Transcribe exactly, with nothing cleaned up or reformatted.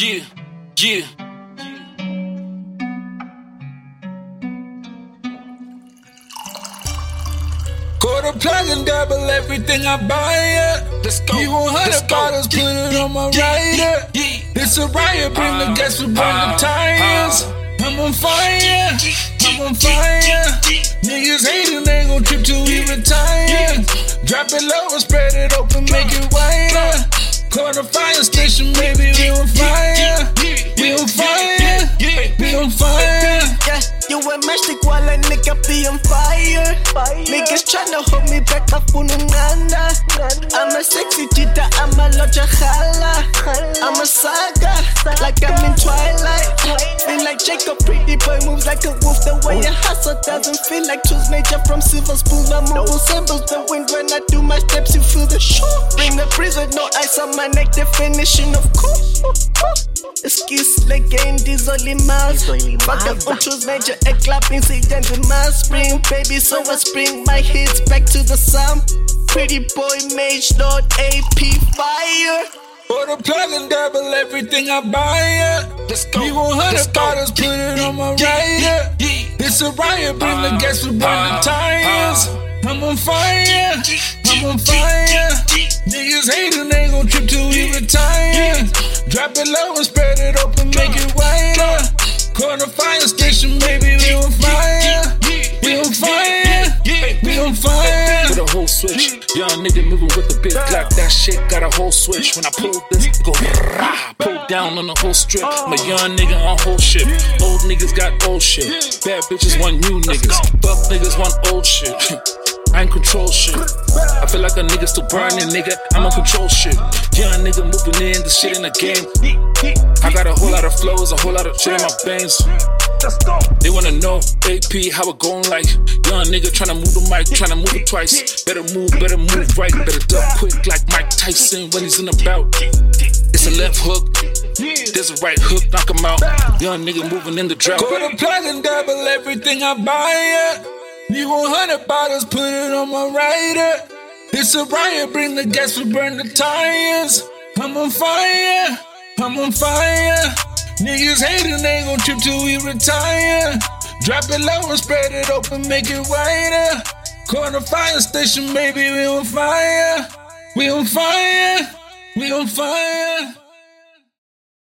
Yeah, yeah. Quarter plug and double everything I buy, yeah. Let's go. You want hundred bottles, put it on my rider. It's a riot, bring the gas, we burn the tires. I'm on fire, I'm on fire. Niggas hating, they gon' trip till we retire. Drop it low and spread it open, make it wider. Quarter fire station, baby, we on fire. We on fire, we on fire. Yeah, you a magic while a nigga be on fire. Niggas tryna hold me back up on nanda. I'm a sexy cheetah, I'm a loja jala. I'm a saga, like I'm in Twilight. Feel like Jacob, pretty boy moves like a wolf. The way you hustle doesn't feel like choose nature from silver spoon. I'm mobile symbols, the wind when I do my steps, you feel the shock. Bring the prison, no ice on my neck, definition of cool. Excuse legend, these only miles. Fuck up on choose major, a clapping, see then the mass spring. Baby, so I spring my hits back to the sun. Pretty boy, mage, lord, A P, fire. Quarter plug and double everything I buy, yeah. Let's go. You want hundred bottles, put it on my rider. It's a riot, bring the gas, we burn the tires. I'm on fire, I'm on fire. Niggas hating, they gon' trip till we retire. Drop it low and spread it open, make it wider. Corner fire station, baby, we on fire. We on fire, we on fire. With a whole switch, young nigga moving with the big Glock. That shit got a whole switch. When I pull this, it go rah, pull down on the whole strip. I'm a young nigga on whole shit. Old niggas got old shit. Bad bitches want new niggas. Buff niggas want old shit. I ain't control shit. I feel like a nigga still burning, nigga. I'm on control shit. Young nigga moving in, the shit in the game. I got a whole lot of flows, a whole lot of shit in my veins. They wanna know A P, how it going like. Young nigga tryna move the mic, tryna move it twice. Better move, better move right, better duck quick like Mike Tyson when he's in the bout. It's a left hook, there's a right hook, knock him out. Young nigga moving in the drought. Quarter plug and double everything I buy, yeah. You want hundred bottles, put it on my rider. It's a riot, bring the gas, we burn the tires. I'm on fire, I'm on fire. Niggas hating, they gon' trip till we retire. Drop it low and spread it open, make it wider. Corner fire station, baby, we on fire. We on fire, we on fire.